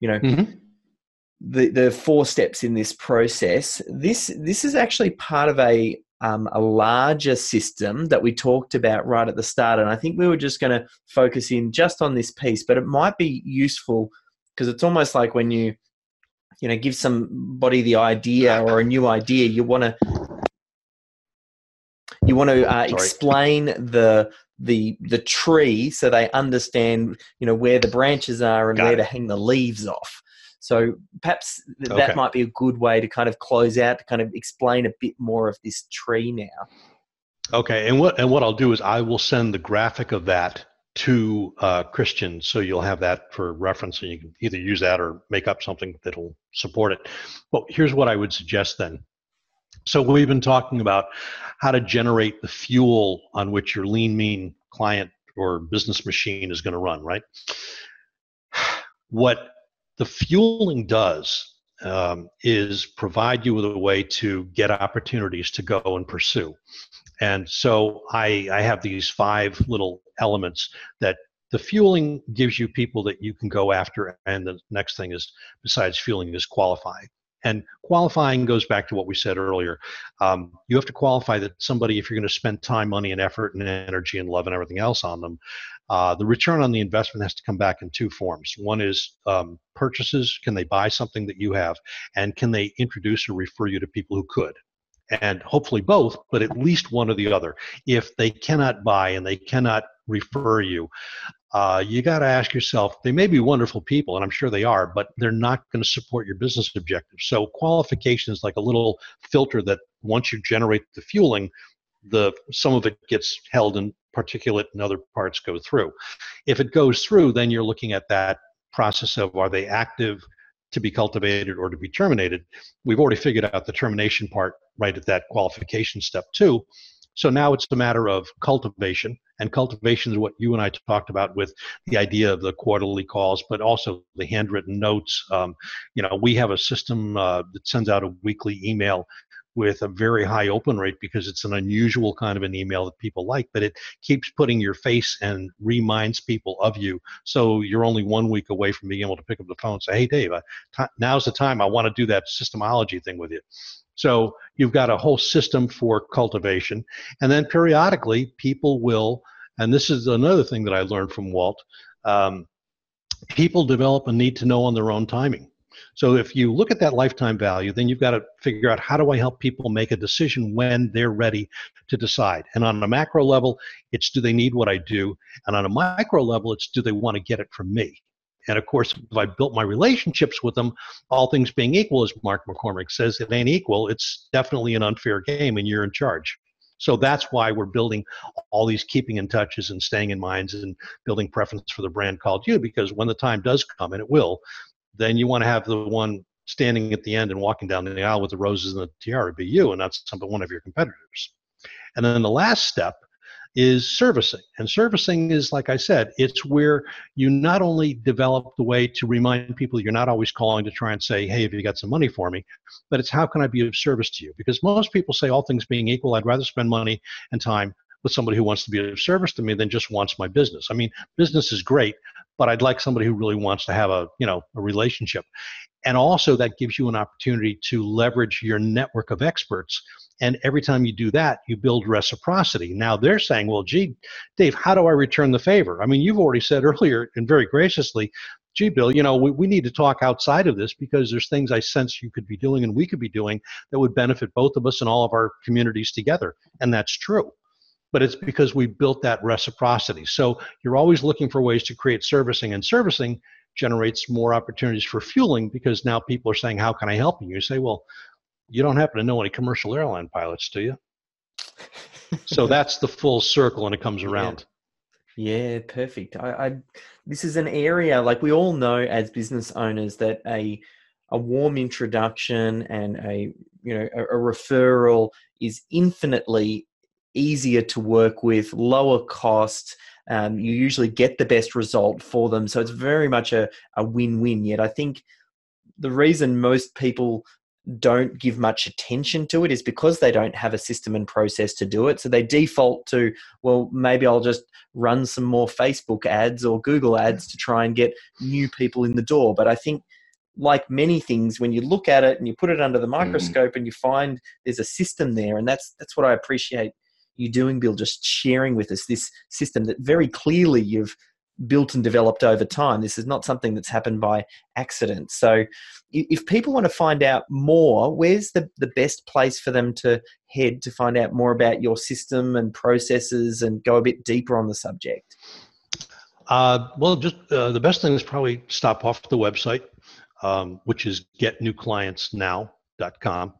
the 4 steps in this process. This is actually part of a larger system that we talked about right at the start, and I think we were just going to focus in just on this piece, but it might be useful because it's almost like when you give somebody the idea or a new idea, you want to explain the tree so they understand where the branches are and where to hang the leaves off. So perhaps that might be a good way to kind of close out, to kind of explain a bit more of this tree now. Okay, and what I'll do is I will send the graphic of that to Christian, so you'll have that for reference, and you can either use that or make up something that'll support it. Well, here's what I would suggest then. So we've been talking about how to generate the fuel on which your lean, mean client or business machine is going to run, right? What the fueling does is provide you with a way to get opportunities to go and pursue. And so I have these 5 little elements that the fueling gives you people that you can go after. And the next thing is, besides fueling, is qualify. And qualifying goes back to what we said earlier. You have to qualify that somebody, if you're going to spend time, money, and effort and energy and love and everything else on them, the return on the investment has to come back in 2 forms. One is purchases. Can they buy something that you have? And can they introduce or refer you to people who could? And hopefully both, but at least one or the other. If they cannot buy and they cannot refer you, you got to ask yourself, they may be wonderful people, and I'm sure they are, but they're not going to support your business objectives. So qualification is like a little filter that once you generate the fueling, some of it gets held in particulate and other parts go through. If it goes through, then you're looking at that process of, are they active, to be cultivated, or to be terminated? We've already figured out the termination part right at that qualification step 2. So now it's a matter of cultivation, and cultivation is what you and I talked about with the idea of the quarterly calls, but also the handwritten notes. We have a system that sends out a weekly email with a very high open rate because it's an unusual kind of an email that people like, but it keeps putting your face and reminds people of you. So you're only 1 week away from being able to pick up the phone and say, hey, Dave, now's the time. I want to do that systemology thing with you. So you've got a whole system for cultivation. And then periodically people will, and this is another thing that I learned from Walt, people develop a need to know on their own timing. So if you look at that lifetime value, then you've got to figure out, how do I help people make a decision when they're ready to decide? And on a macro level, it's, do they need what I do? And on a micro level, it's, do they want to get it from me? And of course, if I built my relationships with them, all things being equal, as Mark McCormick says, it ain't equal. It's definitely an unfair game, and you're in charge. So that's why we're building all these keeping in touches and staying in minds and building preference for the brand called you, because when the time does come, and it will, then you want to have the one standing at the end and walking down the aisle with the roses and the tiara be you, and not one of your competitors. And then the last step is servicing. And servicing is, like I said, it's where you not only develop the way to remind people you're not always calling to try and say, hey, have you got some money for me? But it's, how can I be of service to you? Because most people say, all things being equal, I'd rather spend money and time with somebody who wants to be of service to me than just wants my business. I mean, business is great, but I'd like somebody who really wants to have a relationship. And also that gives you an opportunity to leverage your network of experts. And every time you do that, you build reciprocity. Now they're saying, well, gee, Dave, how do I return the favor? I mean, you've already said earlier, and very graciously, gee, Bill, we need to talk outside of this, because there's things I sense you could be doing and we could be doing that would benefit both of us and all of our communities together. And that's true. But it's because we built that reciprocity. So you're always looking for ways to create servicing, and servicing generates more opportunities for fueling, because now people are saying, how can I help you? You say, well, you don't happen to know any commercial airline pilots, do you? So that's the full circle, and it comes around. Yeah, perfect. This is an area, like we all know as business owners, that a warm introduction and a referral is infinitely easier to work with, lower cost. You usually get the best result for them. So it's very much a win-win. Yet I think the reason most people don't give much attention to it is because they don't have a system and process to do it. So they default to, well, maybe I'll just run some more Facebook ads or Google ads to try and get new people in the door. But I think, like many things, when you look at it and you put it under the microscope and you find there's a system there, and that's what I appreciate you doing, Bill, just sharing with us this system that very clearly you've built and developed over time. This is not something that's happened by accident. So if people want to find out more, where's the best place for them to head to find out more about your system and processes and go a bit deeper on the subject? The best thing is probably stop off the website, which is getnewclientsnow.com.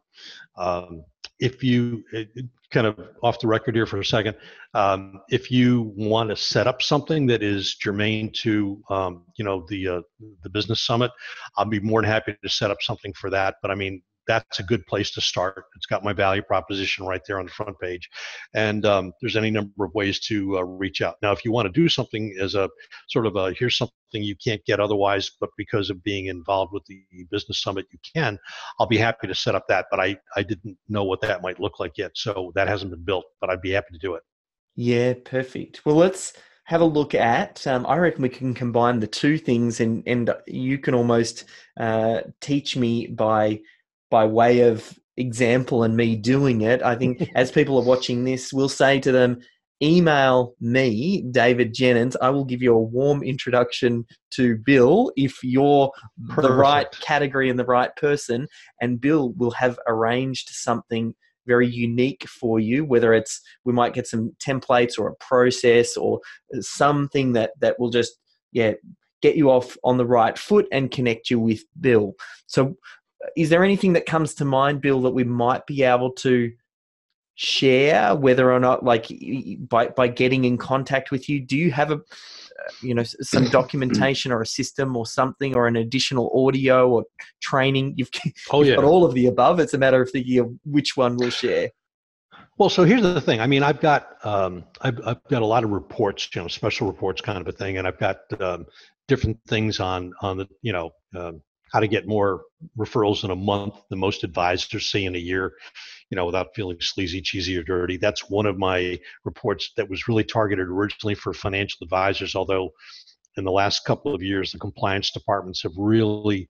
If you, kind of off the record here for a second, if you want to set up something that is germane to, the business summit, I'll be more than happy to set up something for that. But I mean, that's a good place to start. It's got my value proposition right there on the front page. And there's any number of ways to reach out. Now, if you want to do something as a sort of here's something you can't get otherwise, but because of being involved with the business summit, you can, I'll be happy to set up that. But I didn't know what that might look like yet. So that hasn't been built, but I'd be happy to do it. Yeah, perfect. Well, let's have a look at, I reckon we can combine the two things, and you can almost teach me by way of example and me doing it. I think as people are watching this, we'll say to them, email me, David Jennings. I will give you a warm introduction to Bill if you're the right category and the right person. And Bill will have arranged something very unique for you, whether it's, we might get some templates or a process or something that will just, get you off on the right foot and connect you with Bill. So is there anything that comes to mind, Bill, that we might be able to share, whether or not, like, by getting in contact with you? Do you have some documentation or a system or something, or an additional audio or training? You've got all of the above. It's a matter of thinking of which one we'll share. Well, so here's the thing. I mean, I've got a lot of reports, special reports kind of a thing, and I've got different things on the how to get more referrals in a month than most advisors see in a year, without feeling sleazy, cheesy, or dirty. That's one of my reports that was really targeted originally for financial advisors, although in the last couple of years, the compliance departments have really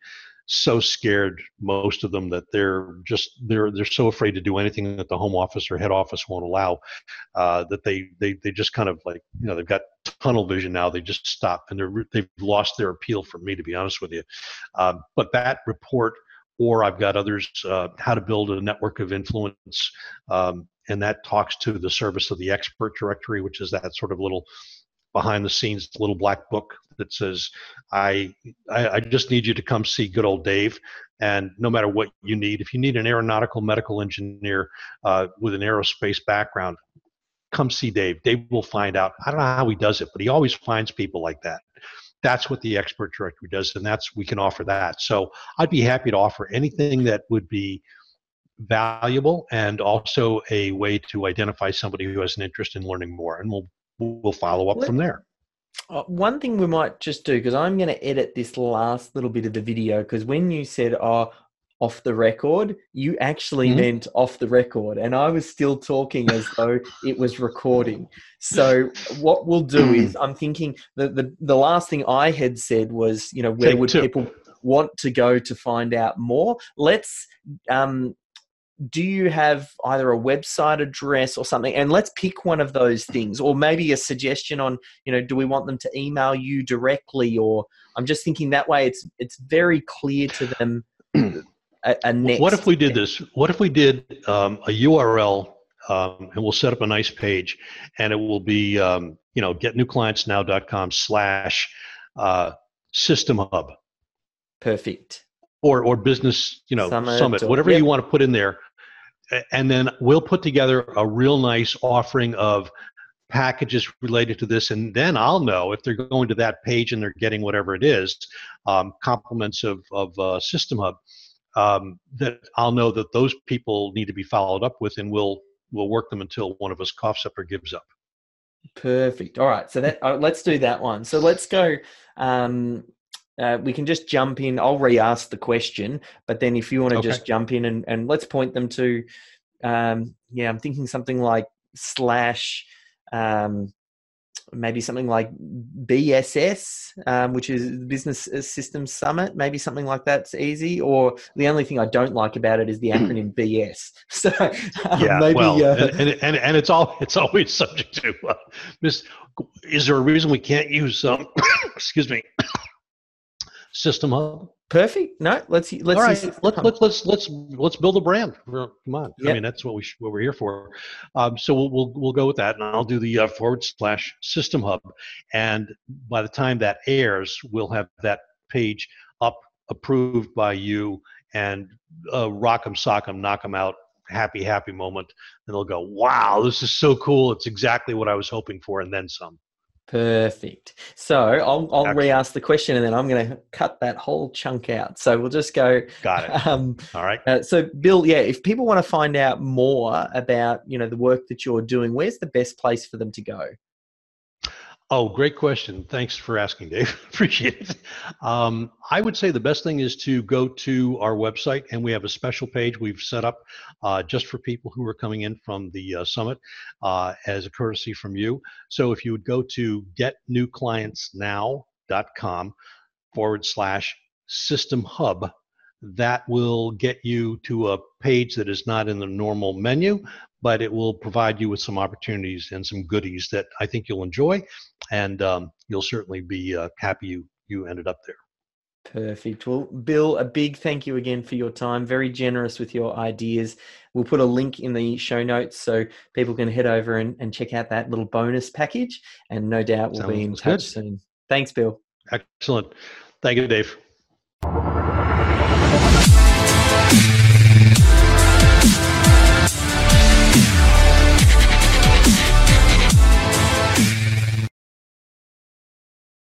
so scared, most of them, that they're so afraid to do anything that the home office or head office won't allow, that they just kind of like, they've got tunnel vision now. They just stop, and they've lost their appeal for me, to be honest with you. But that report, or I've got others, how to build a network of influence, and that talks to the service of the expert directory, which is that sort of little behind the scenes little black book that says, I just need you to come see good old Dave. And no matter what you need, if you need an aeronautical medical engineer with an aerospace background, come see Dave. Dave will find out. I don't know how he does it, but he always finds people like that. That's what the expert directory does, and we can offer that. So I'd be happy to offer anything that would be valuable, and also a way to identify somebody who has an interest in learning more, and we'll follow up from there. One thing we might just do, because I'm going to edit this last little bit of the video, because when you said, off the record, you actually meant off the record, and I was still talking as though it was recording. So what we'll do is, I'm thinking the last thing I had said was, where would people want to go to find out more? Let's do you have either a website address or something? And let's pick one of those things, or maybe a suggestion on, do we want them to email you directly? Or I'm just thinking that way it's very clear to them. What if we did this? What if we did a URL, and we'll set up a nice page, and it will be, getnewclientsnow.com/System Hub. Perfect. Or business, summit, whatever you want to put in there. And then we'll put together a real nice offering of packages related to this. And then I'll know if they're going to that page and they're getting whatever it is, compliments of System Hub, that I'll know that those people need to be followed up with, and we'll work them until one of us coughs up or gives up. Perfect. All right. So let's do that one. So let's go. We can just jump in. I'll re-ask the question, but then if you want to just jump in and let's point them to, I'm thinking something like / maybe something like BSS, which is Business Systems Summit. Maybe something like that's easy. Or the only thing I don't like about it is the acronym BS. So maybe. And it's always subject to. Is there a reason we can't use excuse me? System Hub. Perfect. No, let's all right. Let's build a brand. Come on. Yep. I mean, that's what we're here for. So we'll go with that, and I'll do the /System Hub. And by the time that airs, we'll have that page up, approved by you, and rock 'em, sock 'em, knock 'em out. Happy moment. And they'll go, wow, this is so cool. It's exactly what I was hoping for, and then some. Perfect. So I'll re-ask the question, and then I'm going to cut that whole chunk out. So we'll just go. Got it. All right. So Bill, if people want to find out more about, the work that you're doing, where's the best place for them to go? Oh, great question. Thanks for asking, Dave. Appreciate it. I would say the best thing is to go to our website, and we have a special page we've set up just for people who are coming in from the summit as a courtesy from you. So if you would go to getnewclientsnow.com/System Hub, that will get you to a page that is not in the normal menu, but it will provide you with some opportunities and some goodies that I think you'll enjoy, and you'll certainly be happy you ended up there. Perfect. Well, Bill, a big thank you again for your time. Very generous with your ideas. We'll put a link in the show notes so people can head over and check out that little bonus package, and no doubt we'll be in touch soon. Thanks, Bill. Excellent. Thank you, Dave.